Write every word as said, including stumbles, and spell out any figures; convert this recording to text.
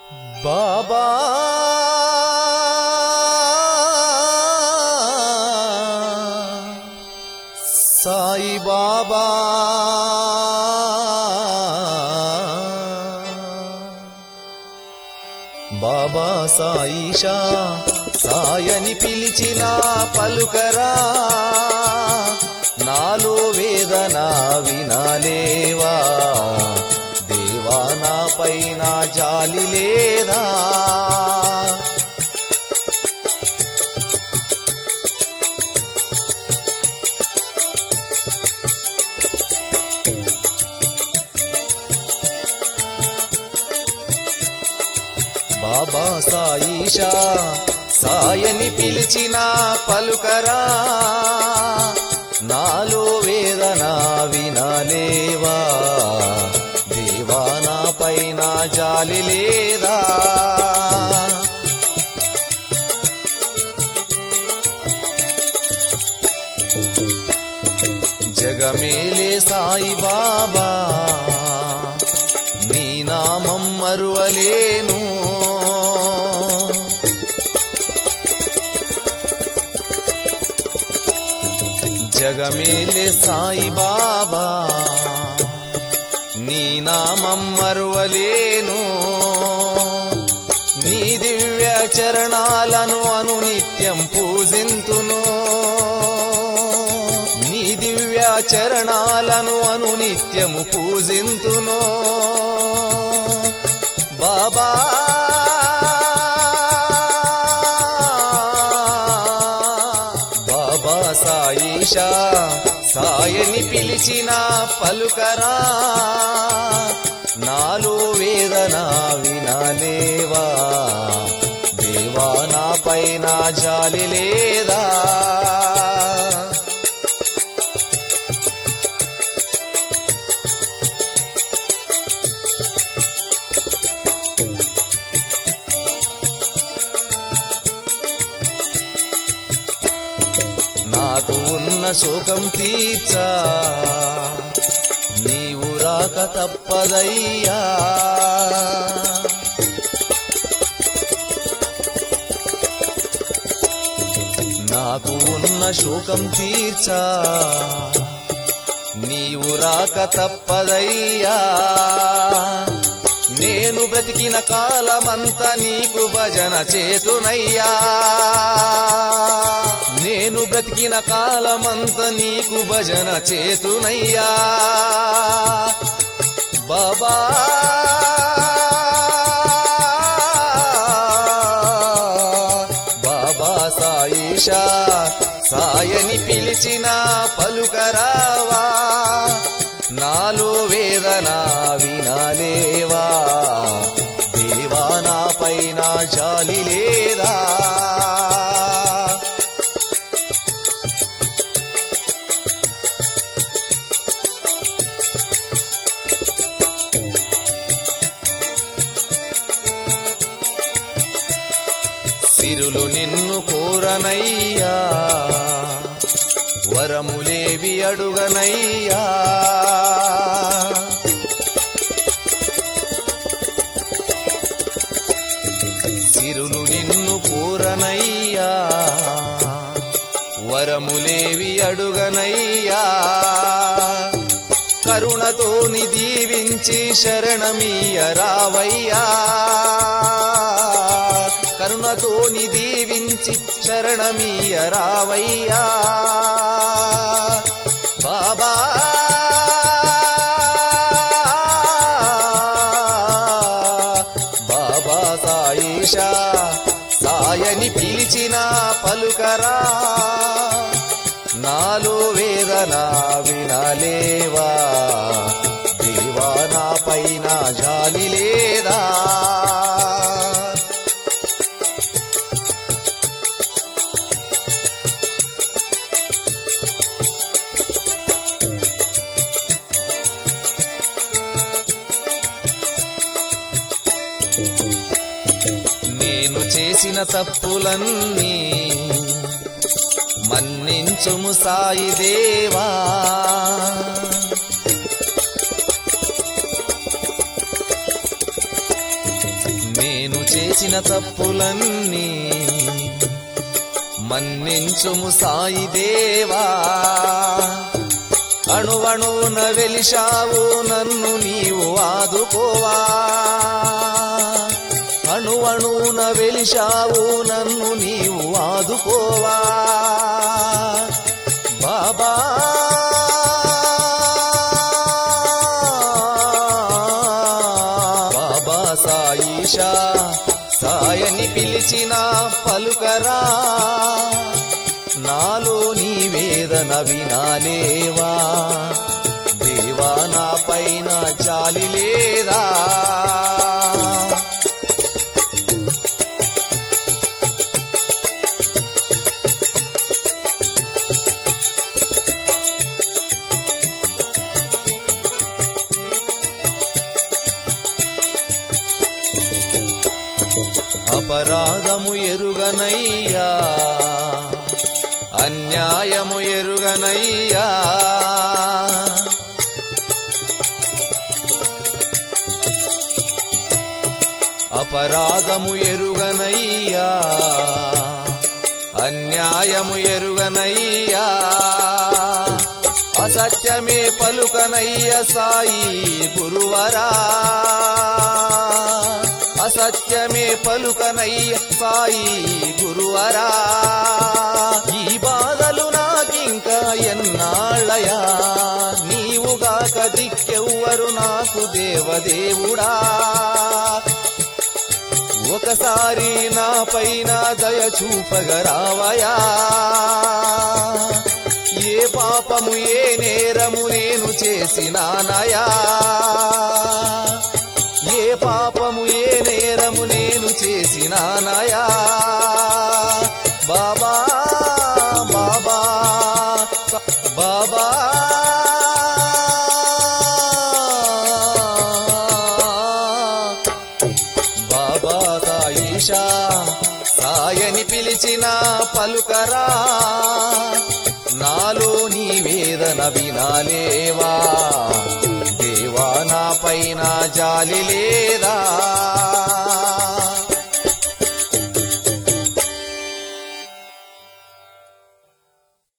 బాబా సాయి బాబా బాబా సాయిషా సాయని పిలిచిన పలుకరా నాలో వేదన వినాలేవా దేవా నా పైన జాలి లేదా బాబా సాయిషా సాయని పిలిచిన పలుకరా నాలో వేదన వినాలేవా దేవా నా పైన జాలి లేదా జగమేలే సాయి బాబా నీ నామం మరువలేను జగమేలే సాయి బాబా నీ నామం మరువలేను నీ దివ్య చరణాలను అనునిత్యం పూజింతును నీ దివ్య చరణాలను అనునిత్యము పూజింతును బాబా బాబా సాయిషా సాయని పిలిచిన పలుకరా నాలో వేదన వినాలేవా దేవా నా పైన జాలి లేదా నాకు ఉన్న శోకం తీర్చా నీవు రాక తప్పదయ్యా నాకు ఉన్న శోకం తీర్చా నీవు రాక తప్పదయ్యా నేను బ్రతికిన కాలమంతా నీకు భజన చేతునయ్యా నేను బ్రతికిన కాలమంతా నీకు భజన చేతునయ్యా బాబా బాబా సాయిషా సాయని పిలిచిన పలుకరావా నాలో వేదన వినాలేవా దేవా నా పైన జాలి లేదా సిరులు నిన్ను కోరనయ్యా వరములేవి అడుగనయ్యా సిరులు నిన్ను కోరనయ్యా వరములేవి అడుగనయ్యా కరుణతోని దీవించి శరణమీయ రావయ్యా కరుణతోని దీవించి శరణమీయ రావయ్యా బాబా బాబా సాయిషా సాయని పిలిచిన పలుకరా నాలో వేదన వినాలేవా దేవా నా పైన జాలి లేదా నేను చేసిన తప్పులన్నీ మన్నించుము సాయి దేవా చేసిన తప్పులన్నీ మన్నించుము సాయి దేవా. అణువణువున వెలిశావు నన్ను నీవు ఆదుకోవా, అణువణువున వెలిశావు నన్ను నీవు ఆదుకోవా బాబా. బాబా సాయిషా సాయని పిలిచిన పలుకరా, నాలో నీ వేదన వినాలేవా. దేవా నా పైన జాలి లేదా. అపరాధము ఎరుగనయ్యా, అన్యాయము ఎరుగనయ్యా. అపరాధము ఎరుగనయ్యా, అన్యాయము ఎరుగనయ్యా. అసత్యమే పలుకనయ్య సాయి గురువరా, అసత్యమే పలుకనయ్య సాయి గురువరా. ఈ బాధలు నాకింకా ఎన్నాళ్ళయా, నీవుగాక దిక్కెవ్వరు నాకు దేవదేవుడా. ఒకసారి నా పైన దయ చూపగరావయా. ఏ పాపము ఏ నేరము నేను చేసినానయా, ఏ పాపము ఏ నేరము నేను చేసినానయా. బాబా బాబా బాబా. బాబా సాయిషా సాయని పిలిచిన పలుకరా, నాలో నీ వేదన వినాలేవా. దేవా నా పైన జాలి లేదా.